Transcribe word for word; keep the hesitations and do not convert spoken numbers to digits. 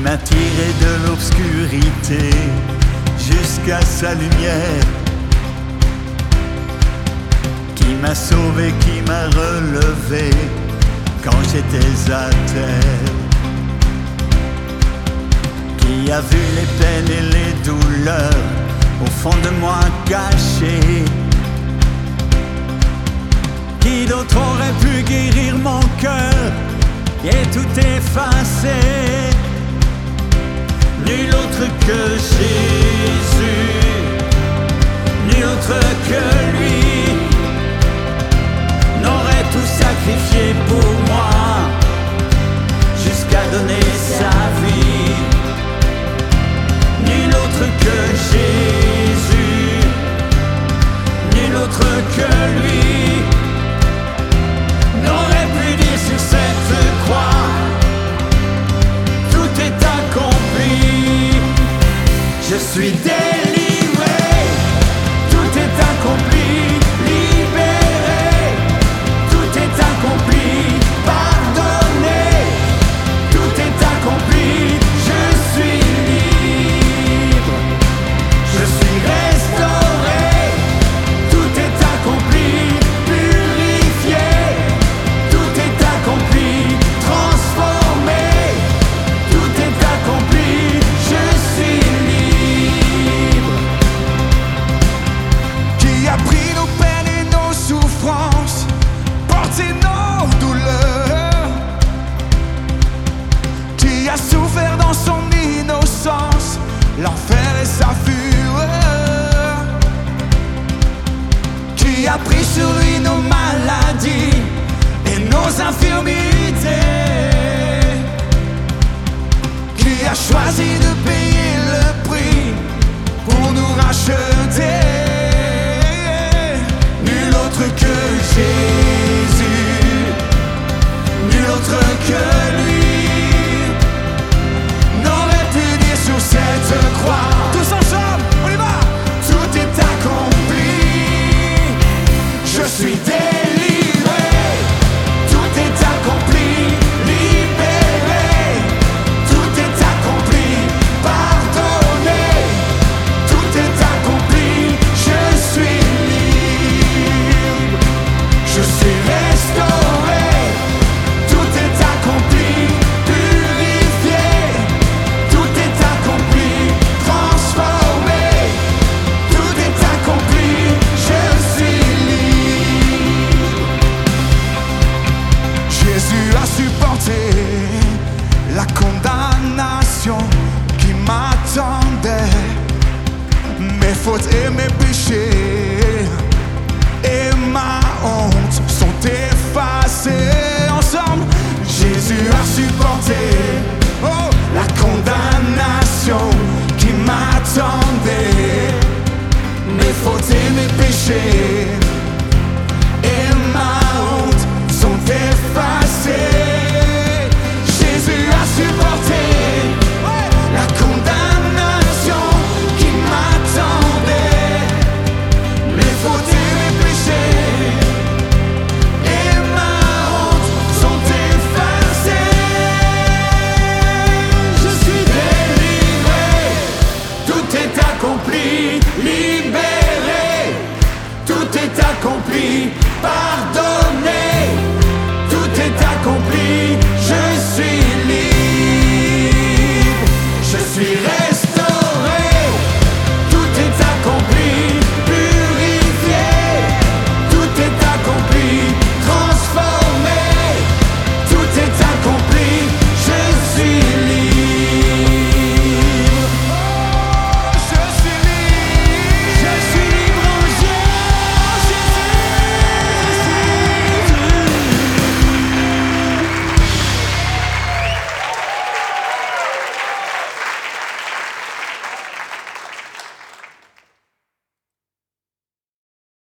m'a tiré de l'obscurité jusqu'à sa lumière, qui m'a sauvé, qui m'a relevé quand j'étais à terre, qui a vu les peines et les douleurs au fond de moi cachées. Qui d'autre aurait pu guérir mon cœur et tout effacer? Nul autre que Jésus, nul autre que lui, n'aurait tout sacrifié pour moi jusqu'à donner sa vie. Nul autre que Jésus, nul autre que lui, n'aurait pu dire sur cette croix: tout est accompli. Je suis délivré, tout est accompli. Libéré, tout est accompli. Pardonné, tout est accompli. Je suis libre, je suis restauré, tout est accompli. Purifié, tout est accompli. Transformé, tout est accompli. Je suis libre. Qui a pris nos peines et nos souffrances, porté nos douleurs, qui a souffert dans son innocence l'enfer et sa fureur, qui a pris sur lui nos maladies et nos infirmités, qui a choisi de payer le prix pour nous racheter. Nul autre que Jésus, nul autre que lui, n'aurait pu dire sur cette croix: tous ensemble, on y va! Tout est accompli. Je suis délivré, tout est accompli. Libéré, tout est accompli. Pardonné, tout est accompli. Je suis libre, je suis restauré, tout est accompli. Purifié, tout est accompli. Transformé, tout est accompli. Je suis libre. Jésus a supporté la condamnation qui m'attendait, mes fautes et mes péchés et ma honte sont effacés. Ensemble, Jésus a supporté, oh, la condamnation qui m'attendait, mes fautes et mes péchés